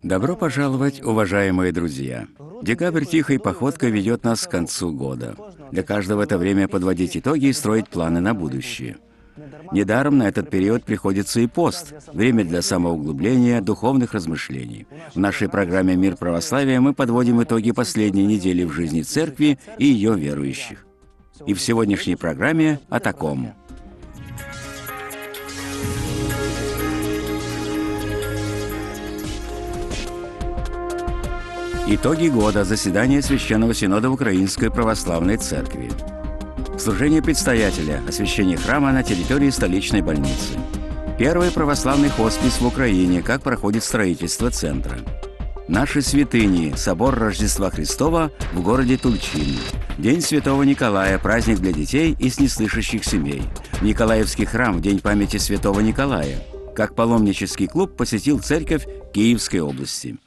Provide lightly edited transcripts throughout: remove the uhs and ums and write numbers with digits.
Добро пожаловать, уважаемые друзья! Декабрь тихой походкой ведет нас к концу года. Для каждого это время подводить итоги и строить планы на будущее. Недаром на этот период приходится и пост, время для самоуглубления, духовных размышлений. В нашей программе «Мир православия» мы подводим итоги последней недели в жизни Церкви и ее верующих. И в сегодняшней программе о таком. Итоги года заседания Священного Синода Украинской Православной Церкви. Служение предстоятеля, освящение храма на территории столичной больницы. Первый православный хоспис в Украине, как проходит строительство центра. Наши святыни, собор Рождества Христова в городе Тульчин. День Святого Николая, праздник для детей и с неслышащих семей. Николаевский храм в День памяти Святого Николая. Как паломнический клуб посетил церковь Киевской области.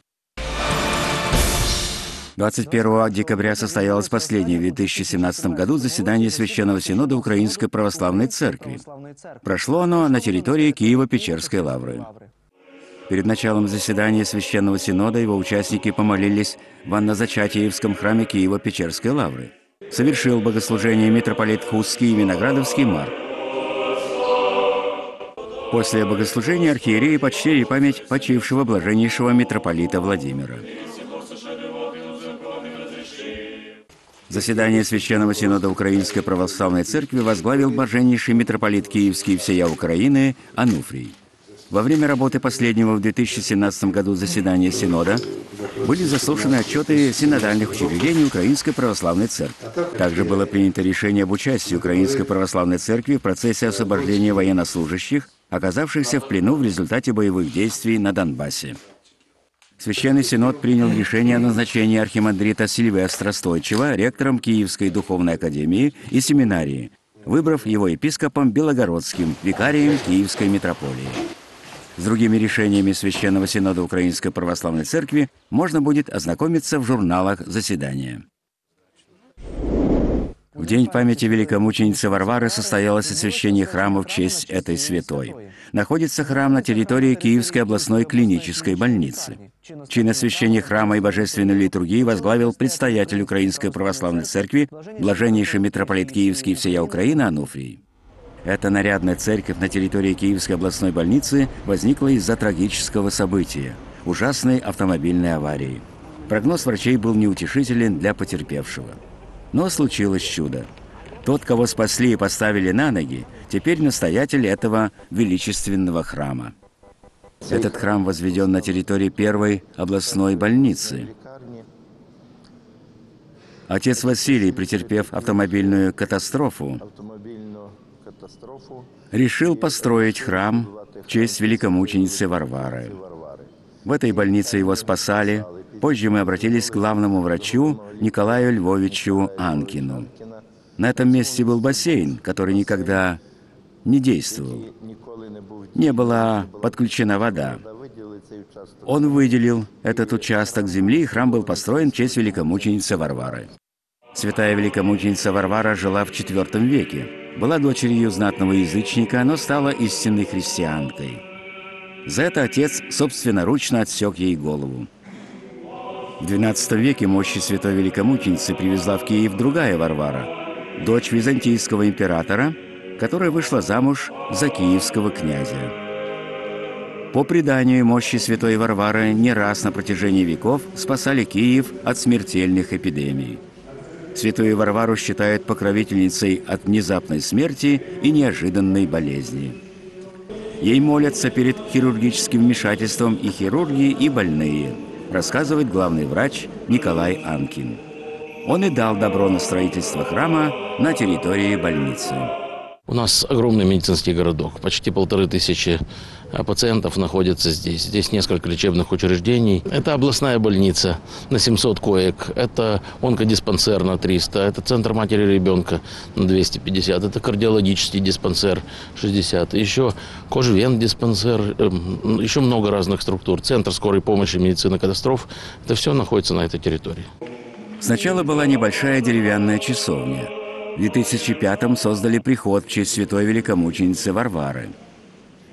21 декабря состоялось последнее в 2017 году заседание Священного Синода Украинской Православной Церкви. Прошло оно на территории Киево-Печерской лавры. Перед началом заседания Священного Синода его участники помолились в Аннозачатиевском храме Киево-Печерской лавры. Совершил богослужение митрополит Хустский и Виноградовский Марк. После богослужения архиереи почтили память почившего блаженнейшего митрополита Владимира. Заседание Священного Синода Украинской Православной Церкви возглавил блаженнейший митрополит Киевский всея Украины Ануфрий. Во время работы последнего в 2017 году заседания Синода были заслушаны отчеты синодальных учреждений Украинской Православной Церкви. Также было принято решение об участии Украинской Православной Церкви в процессе освобождения военнослужащих, оказавшихся в плену в результате боевых действий на Донбассе. Священный Синод принял решение о назначении архимандрита Сильвестра Стойчева ректором Киевской духовной академии и семинарии, выбрав его епископом Белогородским, викарием Киевской митрополии. С другими решениями Священного Синода Украинской Православной Церкви можно будет ознакомиться в журналах заседания. В день памяти великомученицы Варвары состоялось освящение храма в честь этой святой. Находится храм на территории Киевской областной клинической больницы. Чин освящения храма и божественной литургии возглавил предстоятель Украинской Православной Церкви, блаженнейший митрополит Киевский всея Украины Ануфрий. Эта нарядная церковь на территории Киевской областной больницы возникла из-за трагического события – ужасной автомобильной аварии. Прогноз врачей был неутешителен для потерпевшего. Но случилось чудо. Тот, кого спасли и поставили на ноги, теперь настоятель этого величественного храма. Этот храм возведен на территории первой областной больницы. Отец Василий, претерпев автомобильную катастрофу, решил построить храм в честь великомученицы Варвары. В этой больнице его спасали. Позже мы обратились к главному врачу Николаю Львовичу Анкину. На этом месте был бассейн, который никогда не действовал. Не была подключена вода. Он выделил этот участок земли, и храм был построен в честь великомученицы Варвары. Святая великомученица Варвара жила в IV веке. Была дочерью знатного язычника, но стала истинной христианкой. За это отец собственноручно отсек ей голову. В XII веке мощи святой великомученицы привезла в Киев другая Варвара, дочь византийского императора, которая вышла замуж за киевского князя. По преданию, мощи святой Варвары не раз на протяжении веков спасали Киев от смертельных эпидемий. Святую Варвару считают покровительницей от внезапной смерти и неожиданной болезни. Ей молятся перед хирургическим вмешательством и хирурги, и больные, рассказывает главный врач Николай Анкин. Он и дал добро на строительство храма на территории больницы. У нас огромный медицинский городок. Почти 1500 пациентов находятся здесь. Здесь несколько лечебных учреждений. Это областная больница на 700 коек. Это онкодиспансер на 300. Это центр матери и ребенка на 250. Это кардиологический диспансер 60. Еще кожевен-диспансер. Еще много разных структур. Центр скорой помощи, медицины катастроф. Это все находится на этой территории. Сначала была небольшая деревянная часовня. В 2005-м создали приход в честь святой великомученицы Варвары. В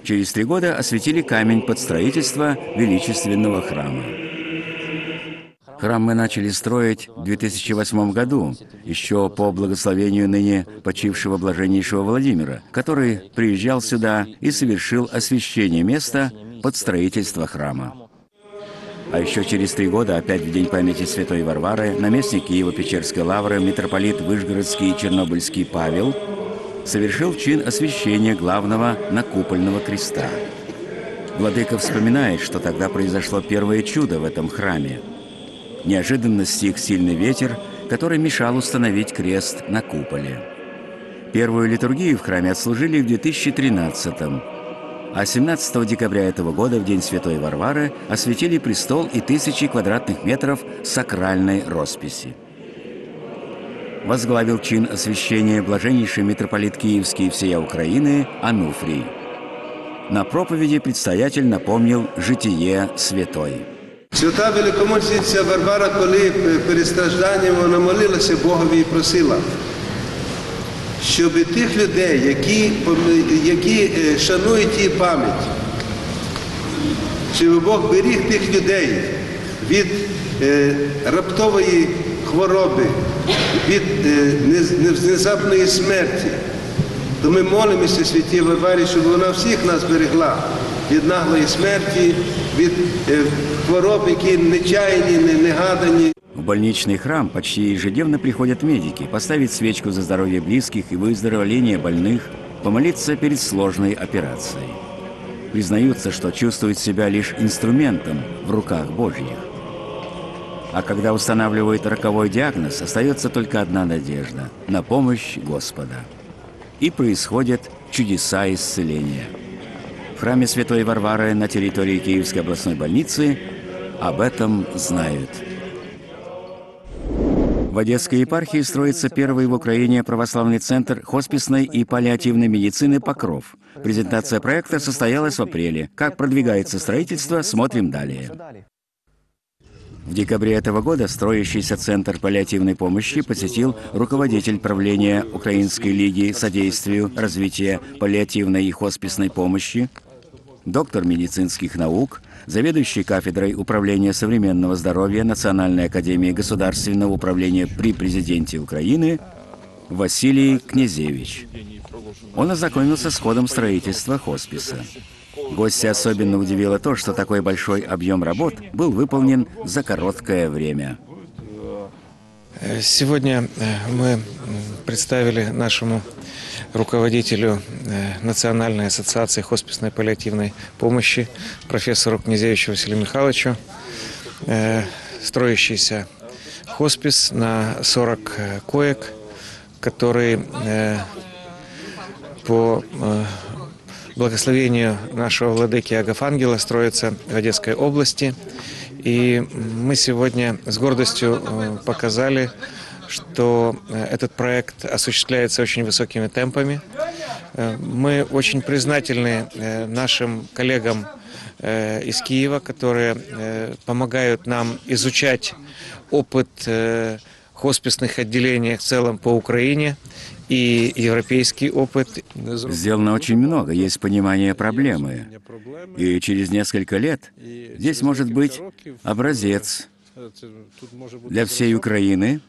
Через 3 года осветили камень под строительство величественного храма. Храм мы начали строить в 2008 году, еще по благословению ныне почившего блаженнейшего Владимира, который приезжал сюда и совершил освящение места под строительство храма. А еще через 3 года, опять в день памяти святой Варвары, наместник Киево-Печерской лавры, митрополит Вышгородский и Чернобыльский Павел совершил чин освящения главного накупольного креста. Владыка вспоминает, что тогда произошло первое чудо в этом храме. Неожиданно стих сильный ветер, который мешал установить крест на куполе. Первую литургию в храме отслужили в 2013-м, а 17 декабря этого года, в день святой Варвары, осветили престол и 1000 квадратных метров сакральной росписи. Возглавил чин освящения блаженнейший митрополит Киевский и всея Украины Ануфрий. На проповеди предстоятель напомнил житие святой. Свята великомучениця Варвара, коли перед стражданням вона молилася Богові і просила, щоб тих людей, які шанують її пам'ять, щоб Бог беріг тих людей від раптової хвороби, від внезапної смерті. То ми молимося святій Варварі, щоб вона всіх нас берегла від наглої смерті, від хвороб, які нечаяні, негадані. В больничный храм почти ежедневно приходят медики поставить свечку за здоровье близких и выздоровление больных, помолиться перед сложной операцией. Признаются, что чувствуют себя лишь инструментом в руках Божьих. А когда устанавливают роковой диагноз, остается только одна надежда – на помощь Господа. И происходят чудеса исцеления. В храме Святой Варвары на территории Киевской областной больницы об этом знают. В Одесской епархии строится первый в Украине православный центр хосписной и паллиативной медицины «Покров». Презентация проекта состоялась в апреле. Как продвигается строительство, смотрим далее. В декабре этого года строящийся центр паллиативной помощи посетил руководитель правления Украинской лиги содействию развития паллиативной и хосписной помощи, доктор медицинских наук, заведующий кафедрой управления современного здоровья Национальной академии государственного управления при президенте Украины Василий Князевич. Он ознакомился с ходом строительства хосписа. Гостя особенно удивило то, что такой большой объем работ был выполнен за короткое время. Сегодня мы представили нашему руководителю Национальной ассоциации хосписной паллиативной помощи, профессору Князевичу Василию Михайловичу, строящийся хоспис на 40 коек, который по благословению нашего владыки Агафангела строится в Одесской области. И мы сегодня с гордостью показали, что этот проект осуществляется очень высокими темпами. Мы очень признательны нашим коллегам из Киева, которые помогают нам изучать опыт хосписных отделений в целом по Украине и европейский опыт. Сделано очень много, есть понимание проблемы. И через несколько лет здесь может быть образец для всей Украины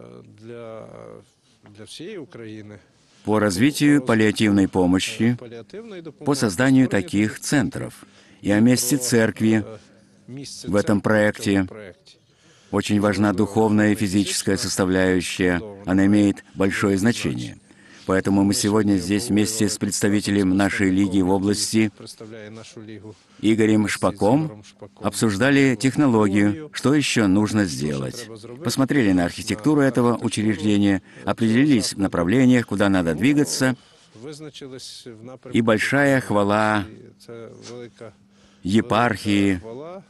по развитию паллиативной помощи, по созданию таких центров. И о месте церкви в этом проекте. Очень важна духовная и физическая составляющая, она имеет большое значение. Поэтому мы сегодня здесь вместе с представителем нашей лиги в области Игорем Шпаком обсуждали технологию, что еще нужно сделать. Посмотрели на архитектуру этого учреждения, определились в направлениях, куда надо двигаться. И большая хвала епархии,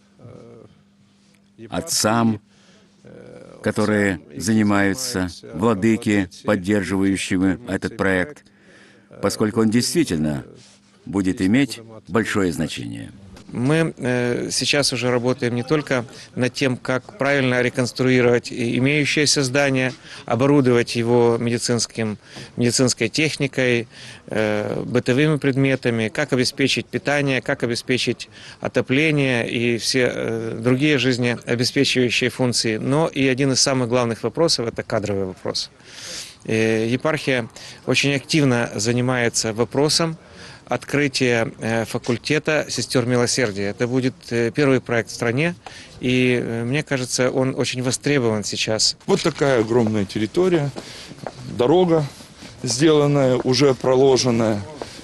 отцам, которые занимаются, владыки, поддерживающими этот проект, поскольку он действительно будет иметь большое значение. Мы сейчас уже работаем не только над тем, как правильно реконструировать имеющееся здание, оборудовать его медицинской техникой, бытовыми предметами, как обеспечить питание, как обеспечить отопление и все другие жизнеобеспечивающие функции. Но и один из самых главных вопросов – это кадровый вопрос. Епархия очень активно занимается вопросом открытия факультета сестер милосердия. Это будет первый проект в стране, и мне кажется, он очень востребован сейчас. Вот такая огромная территория, дорога сделанная, уже проложенная,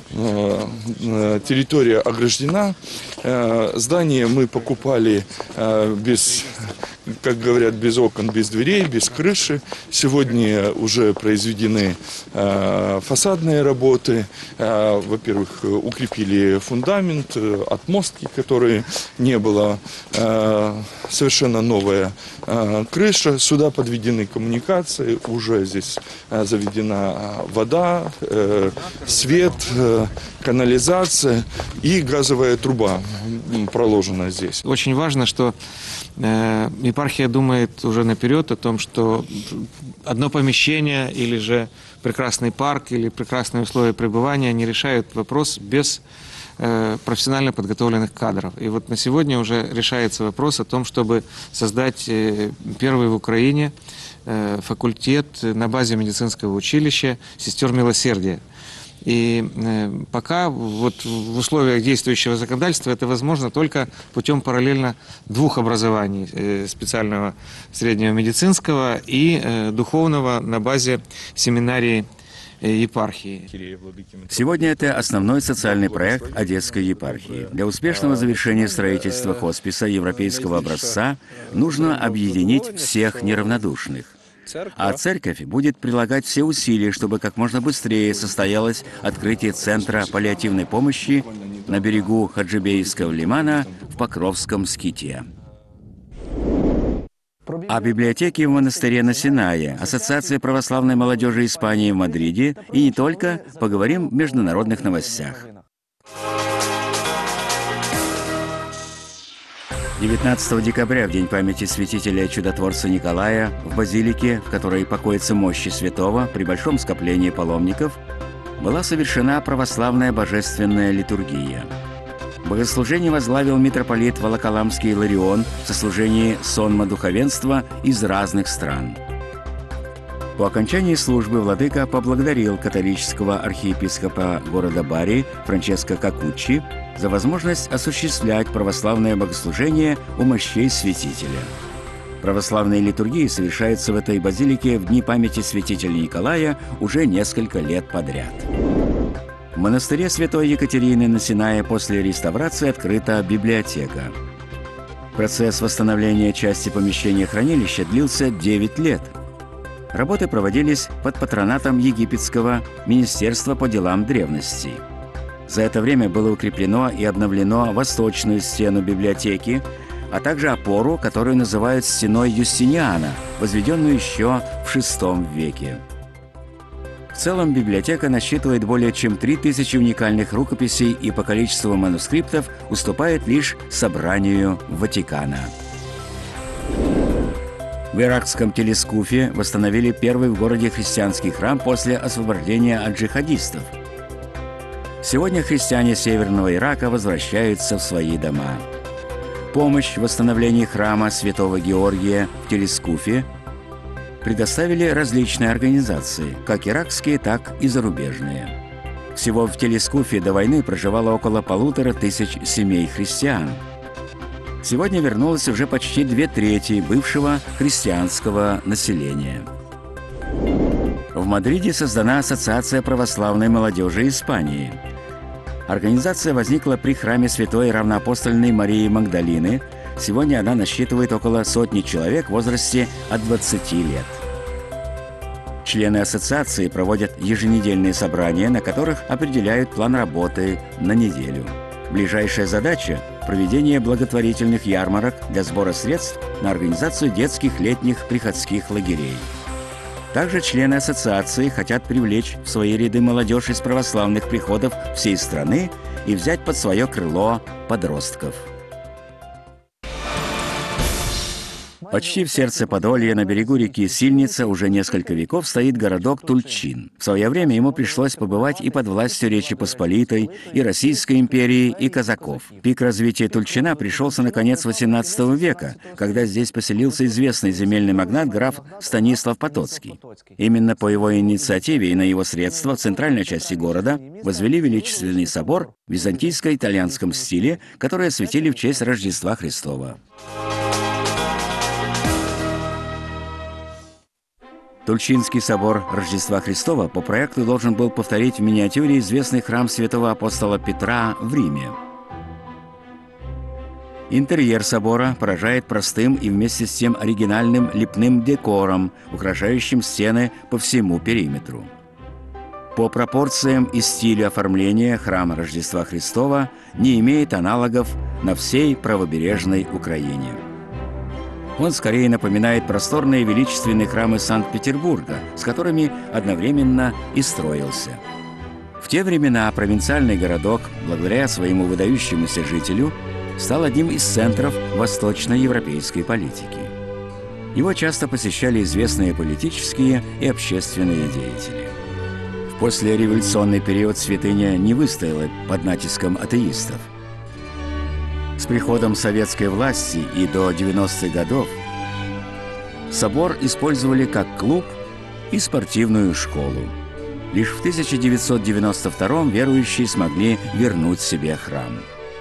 территория ограждена. Здание мы покупали без, как говорят, без окон, без дверей, без крыши. Сегодня уже произведены фасадные работы. Во-первых, укрепили фундамент, отмостки, которые не было. Совершенно новая крыша. Сюда подведены коммуникации. Уже здесь заведена вода, свет, канализация и газовая труба проложена здесь. Очень важно, что епархия думает уже наперед о том, что одно помещение или же прекрасный парк или прекрасные условия пребывания не решают вопрос без профессионально подготовленных кадров. И вот на сегодня уже решается вопрос о том, чтобы создать первый в Украине факультет на базе медицинского училища сестер милосердия. И пока вот в условиях действующего законодательства это возможно только путем параллельно двух образований: специального среднего медицинского и духовного на базе семинарии епархии. Сегодня это основной социальный проект Одесской епархии. Для успешного завершения строительства хосписа европейского образца нужно объединить всех неравнодушных. А церковь будет прилагать все усилия, чтобы как можно быстрее состоялось открытие Центра паллиативной помощи на берегу Хаджибейского лимана в Покровском ските. О библиотеке в монастыре на Синае, Ассоциации православной молодежи Испании в Мадриде и не только поговорим в международных новостях. 19 декабря, в день памяти святителя чудотворца Николая, в базилике, в которой покоятся мощи святого, при большом скоплении паломников, была совершена православная божественная литургия. Богослужение возглавил митрополит Волоколамский Иларион в сослужении сонма духовенства из разных стран. По окончании службы владыка поблагодарил католического архиепископа города Бари Франческо Кокуччи за возможность осуществлять православное богослужение у мощей святителя. Православные литургии совершаются в этой базилике в дни памяти святителя Николая уже несколько лет подряд. В монастыре святой Екатерины на Синае после реставрации открыта библиотека. Процесс восстановления части помещения хранилища длился 9 лет. Работы проводились под патронатом Египетского Министерства по делам древностей. За это время было укреплено и обновлено восточную стену библиотеки, а также опору, которую называют стеной Юстиниана, возведенную еще в VI веке. В целом библиотека насчитывает более чем 3000 уникальных рукописей и по количеству манускриптов уступает лишь собранию Ватикана. В иракском Телескуфе восстановили первый в городе христианский храм после освобождения от джихадистов. Сегодня христиане Северного Ирака возвращаются в свои дома. Помощь в восстановлении храма Святого Георгия в Телескуфе предоставили различные организации, как иракские, так и зарубежные. Всего в Телескуфе до войны проживало около 1500 семей христиан. Сегодня вернулось уже почти 2/3 бывшего христианского населения. В Мадриде создана Ассоциация православной молодежи Испании. Организация возникла при храме Святой Равноапостольной Марии Магдалины. Сегодня она насчитывает около 100 человек в возрасте от 20 лет. Члены ассоциации проводят еженедельные собрания, на которых определяют план работы на неделю. Ближайшая задача – проведение благотворительных ярмарок для сбора средств на организацию детских летних приходских лагерей. Также члены ассоциации хотят привлечь в свои ряды молодежь из православных приходов всей страны и взять под свое крыло подростков. Почти в сердце Подолья, на берегу реки Сильница, уже несколько веков стоит городок Тульчин. В свое время ему пришлось побывать и под властью Речи Посполитой, и Российской империи, и казаков. Пик развития Тульчина пришелся на конец XVIII века, когда здесь поселился известный земельный магнат граф Станислав Потоцкий. Именно по его инициативе и на его средства в центральной части города возвели величественный собор в византийско-итальянском стиле, который осветили в честь Рождества Христова. Тульчинский собор Рождества Христова по проекту должен был повторить в миниатюре известный храм святого апостола Петра в Риме. Интерьер собора поражает простым и вместе с тем оригинальным лепным декором, украшающим стены по всему периметру. По пропорциям и стилю оформления храм Рождества Христова не имеет аналогов на всей правобережной Украине. Он скорее напоминает просторные величественные храмы Санкт-Петербурга, с которыми одновременно и строился. В те времена провинциальный городок, благодаря своему выдающемуся жителю, стал одним из центров восточноевропейской политики. Его часто посещали известные политические и общественные деятели. В послереволюционный период святыня не выстояла под натиском атеистов. С приходом советской власти и до 90-х годов собор использовали как клуб и спортивную школу. Лишь в 1992-м верующие смогли вернуть себе храм.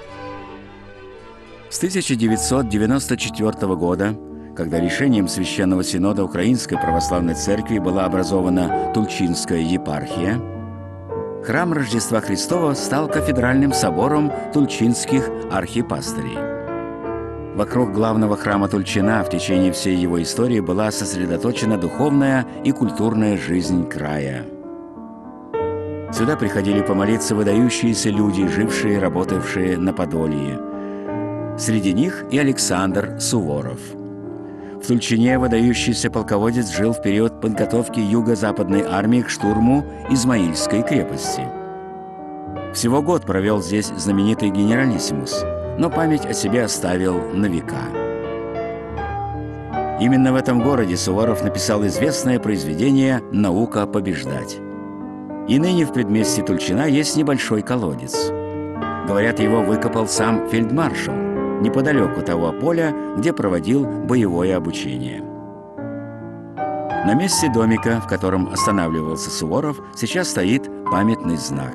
С 1994 года, когда решением Священного Синода Украинской Православной Церкви была образована Тульчинская епархия, храм Рождества Христова стал кафедральным собором тульчинских архипастырей. Вокруг главного храма Тульчина в течение всей его истории была сосредоточена духовная и культурная жизнь края. Сюда приходили помолиться выдающиеся люди, жившие и работавшие на Подолье. Среди них и Александр Суворов. В Тульчине выдающийся полководец жил в период подготовки Юго-Западной армии к штурму Измаильской крепости. Всего год провел здесь знаменитый генералиссимус, но память о себе оставил на века. Именно в этом городе Суворов написал известное произведение «Наука побеждать». И ныне в предместье Тульчина есть небольшой колодец. Говорят, его выкопал сам фельдмаршал, неподалеку того поля, где проводил боевое обучение. На месте домика, в котором останавливался Суворов, сейчас стоит памятный знак.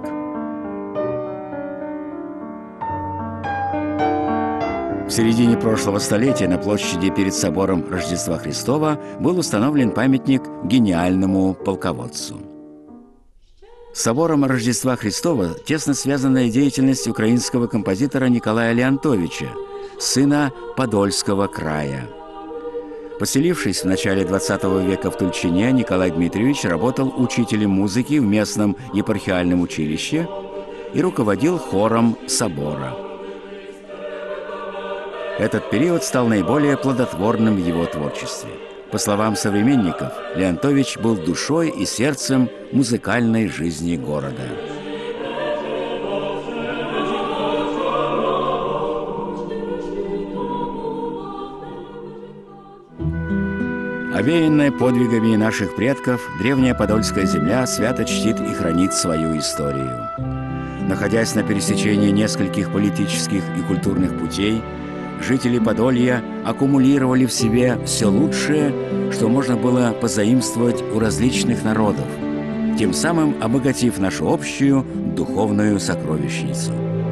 В середине прошлого столетия на площади перед собором Рождества Христова был установлен памятник гениальному полководцу. С собором Рождества Христова тесно связана деятельность украинского композитора Николая Леонтовича, сына Подольского края. Поселившись в начале XX века в Тульчине, Николай Дмитриевич работал учителем музыки в местном епархиальном училище и руководил хором собора. Этот период стал наиболее плодотворным в его творчестве. По словам современников, Леонтович был душой и сердцем музыкальной жизни города. Овеянная подвигами наших предков, древняя Подольская земля свято чтит и хранит свою историю. Находясь на пересечении нескольких политических и культурных путей, жители Подолья аккумулировали в себе все лучшее, что можно было позаимствовать у различных народов, тем самым обогатив нашу общую духовную сокровищницу.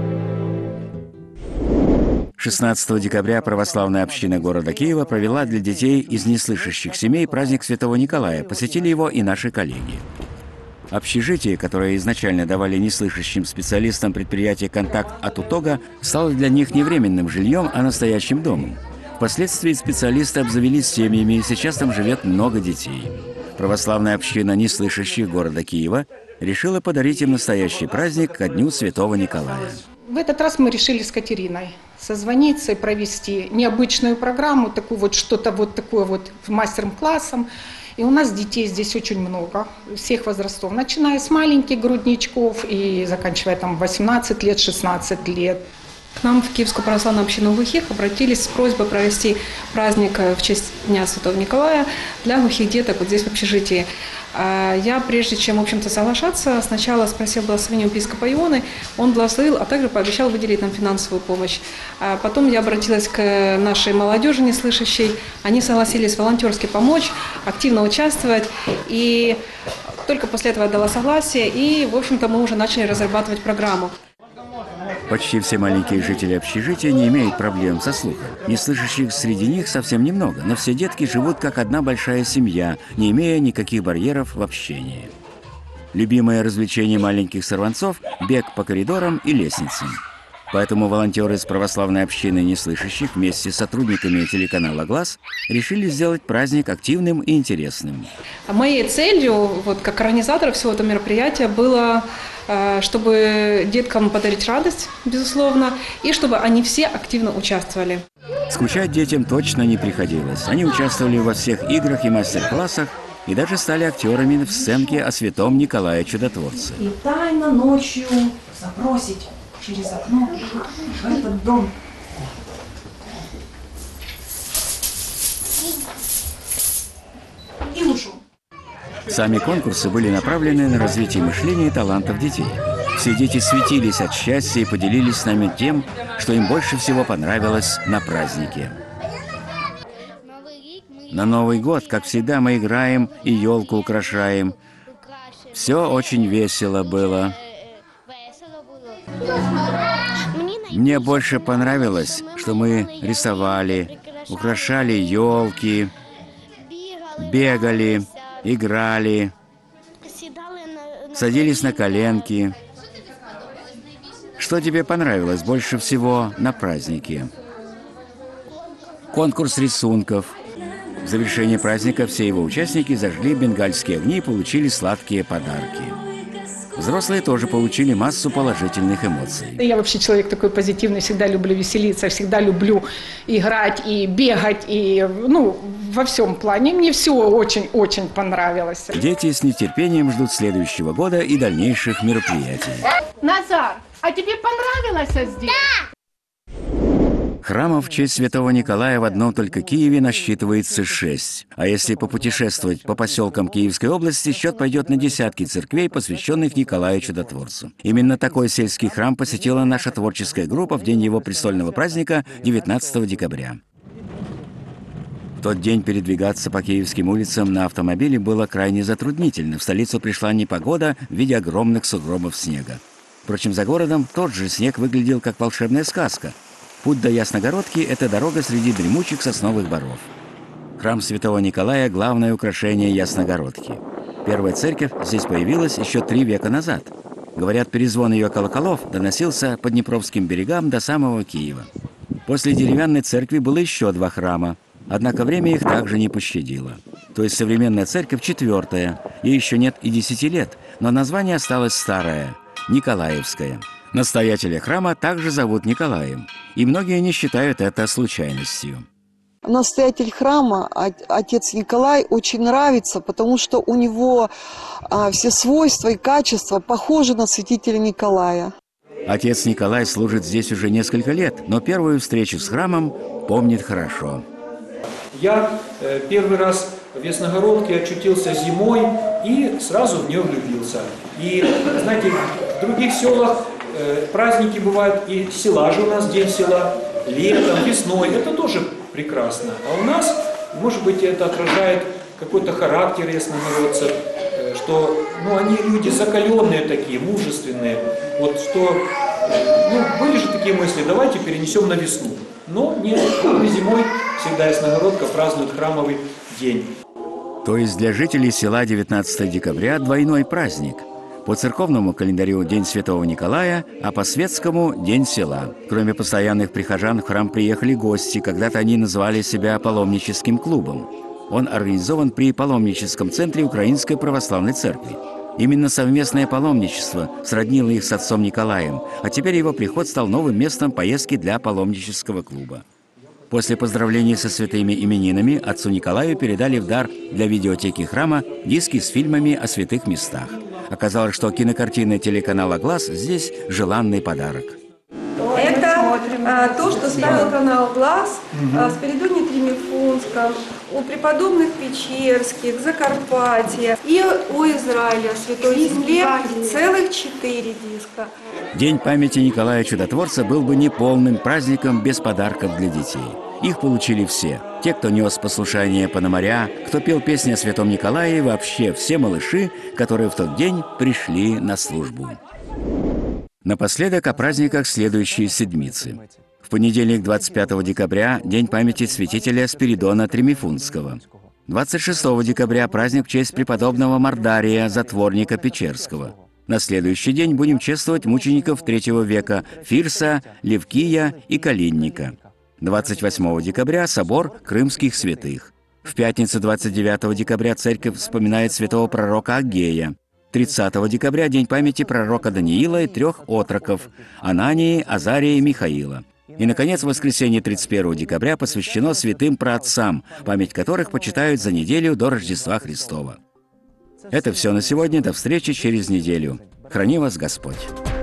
16 декабря православная община города Киева провела для детей из неслышащих семей праздник Святого Николая. Посетили его и наши коллеги. Общежитие, которое изначально давали неслышащим специалистам предприятия «Контакт» от УТОГа, стало для них не временным жильем, а настоящим домом. Впоследствии специалисты обзавелись семьями, и сейчас там живет много детей. Православная община неслышащих города Киева решила подарить им настоящий праздник ко Дню Святого Николая. В этот раз мы решили с Катериной созвониться и провести необычную программу, такую вот что-то вот такое вот мастер-классом. И у нас детей здесь очень много, всех возрастов, начиная с маленьких грудничков и заканчивая там 18 лет, 16 лет. К нам в Киевскую православную общину глухих обратились с просьбой провести праздник в честь Дня Святого Николая для глухих деток вот здесь в общежитии. Я, прежде чем, в общем-то, соглашаться, сначала спросил благословение у епископа Ионы, он благословил, а также пообещал выделить нам финансовую помощь. Потом я обратилась к нашей молодежи неслышащей, они согласились волонтерски помочь, активно участвовать, и только после этого я дала согласие, и, в общем-то, мы уже начали разрабатывать программу. Почти все маленькие жители общежития не имеют проблем со слухом. Неслышащих среди них совсем немного, но все детки живут как одна большая семья, не имея никаких барьеров в общении. Любимое развлечение маленьких сорванцов – бег по коридорам и лестницам. Поэтому волонтеры из православной общины неслышащих вместе с сотрудниками телеканала «Глаз» решили сделать праздник активным и интересным. Моей целью, вот, как организатора всего этого мероприятия, было, чтобы деткам подарить радость, безусловно, и чтобы они все активно участвовали. Скучать детям точно не приходилось. Они участвовали во всех играх и мастер-классах и даже стали актерами в сценке о святом Николае Чудотворце. И тайно ночью забросить через окно в этот дом. И ушел. Сами конкурсы были направлены на развитие мышления и талантов детей. Все дети светились от счастья и поделились с нами тем, что им больше всего понравилось на празднике. На Новый год, как всегда, мы играем и елку украшаем. Все очень весело было. Мне больше понравилось, что мы рисовали, украшали елки, бегали, играли, садились на коленки. Что тебе понравилось больше всего на празднике? Конкурс рисунков. В завершении праздника все его участники зажгли бенгальские огни и получили сладкие подарки. Взрослые тоже получили массу положительных эмоций. Я вообще человек такой позитивный, всегда люблю веселиться, всегда люблю играть и бегать, и во всем плане. Мне все очень-очень понравилось. Дети с нетерпением ждут следующего года и дальнейших мероприятий. Назар, а тебе понравилось здесь? Да! Храмов в честь святого Николая в одном только Киеве насчитывается 6. А если попутешествовать по поселкам Киевской области, счет пойдет на десятки церквей, посвященных Николаю Чудотворцу. Именно такой сельский храм посетила наша творческая группа в день его престольного праздника 19 декабря. В тот день передвигаться по киевским улицам на автомобиле было крайне затруднительно. В столицу пришла непогода в виде огромных сугробов снега. Впрочем, за городом тот же снег выглядел как волшебная сказка. Путь до Ясногородки – это дорога среди дремучих сосновых боров. Храм Святого Николая – главное украшение Ясногородки. Первая церковь здесь появилась еще 3 века назад. Говорят, перезвон ее колоколов доносился по Днепровским берегам до самого Киева. После деревянной церкви было еще 2 храма, однако время их также не пощадило. То есть современная церковь 4-я, ей еще нет и 10 лет, но название осталось старое – Николаевская. Настоятеля храма также зовут Николаем, и многие не считают это случайностью. Настоятель храма, отец Николай, очень нравится, потому что у него все свойства и качества похожи на святителя Николая. Отец Николай служит здесь уже несколько лет, но первую встречу с храмом помнит хорошо. Я первый раз в Ясногородке очутился зимой и сразу в нее влюбился. И, знаете, в других селах праздники бывают, и села же у нас, день села, летом, весной, это тоже прекрасно. А у нас, может быть, это отражает какой-то характер ясногородцев, что они люди закаленные такие, мужественные. Вот что, были же такие мысли, давайте перенесем на весну. Но нет, зимой всегда Ясногородка празднует храмовый день. То есть для жителей села 19 декабря двойной праздник. По церковному календарю День Святого Николая, а по светскому – День села. Кроме постоянных прихожан, в храм приехали гости, когда-то они называли себя паломническим клубом. Он организован при паломническом центре Украинской Православной Церкви. Именно совместное паломничество сроднило их с отцом Николаем, а теперь его приход стал новым местом поездки для паломнического клуба. После поздравлений со святыми именинами отцу Николаю передали в дар для видеотеки храма диски с фильмами о святых местах. Оказалось, что кинокартины телеканала «Глаз» здесь желанный подарок. Это то, что ставил канал «Глаз» в Спиридоне Тремифунском, у преподобных Печерских, Закарпатья и у Израиля, Святой Земле, целых 4 диска. День памяти Николая Чудотворца был бы неполным праздником без подарков для детей. Их получили все. Те, кто нес послушание Пономаря, кто пел песни о Святом Николае, и вообще все малыши, которые в тот день пришли на службу. Напоследок о праздниках следующей седмицы. В понедельник, 25 декабря, день памяти святителя Спиридона Тремифунского. 26 декабря праздник в честь преподобного Мордария, затворника Печерского. На следующий день будем чествовать мучеников III века Фирса, Левкия и Калинника. 28 декабря – собор крымских святых. В пятницу 29 декабря церковь вспоминает святого пророка Агея. 30 декабря – день памяти пророка Даниила и 3 отроков – Анании, Азария и Михаила. И, наконец, воскресенье 31 декабря посвящено святым праотцам, память которых почитают за неделю до Рождества Христова. Это все на сегодня. До встречи через неделю. Храни вас Господь!